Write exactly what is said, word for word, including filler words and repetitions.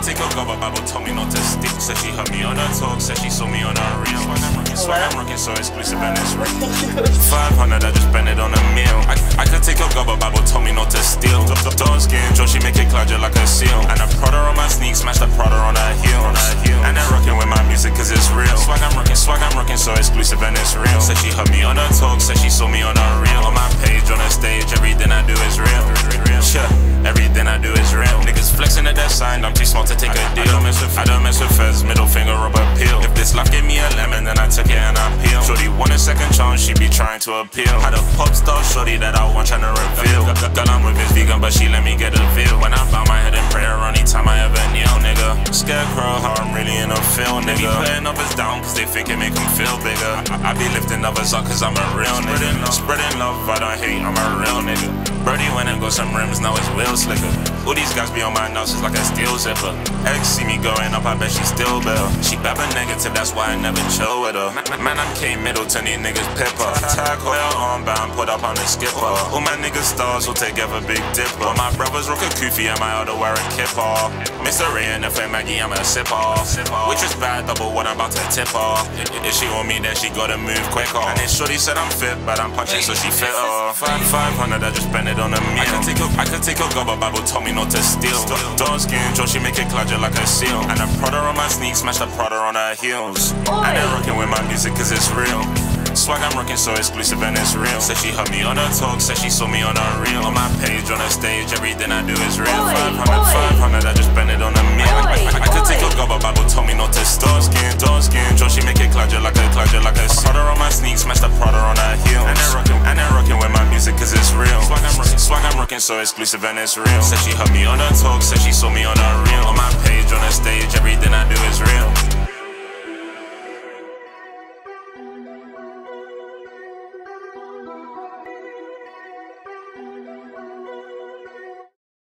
take a go, but Bible told me not to stick. Said she heard me on her talk, said she saw me on her reel. Swag I'm rocking, swag I'm rocking, so exclusive and it's real. five hundred, I just spend it on a meal. I, I could take a go, but Bible told me not to steal. Dark skin, Joe, she make it cloud just like a seal. And a Prada on my sneak, smash the Prada on her heel. And they're rocking with my music cause it's real. Swag I'm rocking, swag I'm rocking, so exclusive and it's real. Said she heard me on her talk, said she saw me on her reel. On my page, on her stage, everything I do is real. Yeah, everything I do is real. Niggas flexing at that sign, I'm too smart to take a deal. I don't mess with, I don't mess with feds, middle finger rubber peel. If this life gave me a lemon, then I took it and I peel. Shorty want a second chance, she be trying to appeal. Had a pop star shorty that I want trying to reveal. Girl, I'm with this vegan, but she let me get a feel. When I bow my head in prayer, only time I ever kneel, nigga. Scarecrow, how I'm really in a feel, nigga. Be putting others down, cause they think it make them feel bigger. I, I be lifting others up, cause I'm a real nigga. Spreading love, I don't hate, I'm a real nigga. Birdie went and got some rims, now it's wheel slicker. All these guys be on my nuts, it's like a steel zipper. Ex see me going up, I bet she still bill. She bad but negative, that's why I never chill with her. Man, I'm K Middleton, these niggas pipper. Tag oil armband, put up on the skipper. All my niggas stars will take ever big dipper. My brothers rock a kufi and my other wear a kipper. Mister Ray and F M Maggie, I'm a sipper. Which is bad, double what I'm about to tip her. If she on me, then she gotta move quicker. And then shorty said I'm fit, but I'm punching so she fit her. five hundred, I just spend it on a meal. I could take a, I could take a go, but Bible told me not to steal. Dark skin, Joe, she make it cloud just like a seal. And a Prada on my sneak, smash the Prada on her heels. And they're rocking with my music cause it's real. Swag I'm rocking so exclusive and it's real. Said she heard me on her talk, said she saw me on her reel. On my page, on her stage, everything I do is real. five hundred, five hundred, I just spend it on a meal. I, I, I could take a go, but Bible told me not to steal. Dark skin, dark skin, Joe, she make it cloud just like a cloud just like a Prada on my sneak, smash the Prada on her heels. And they're rocking, and they're rocking with my music cause it's real. Swag I'm rocking, swag I'm rocking so exclusive and it's real. Said she heard me on her talk, said she saw me on her reel.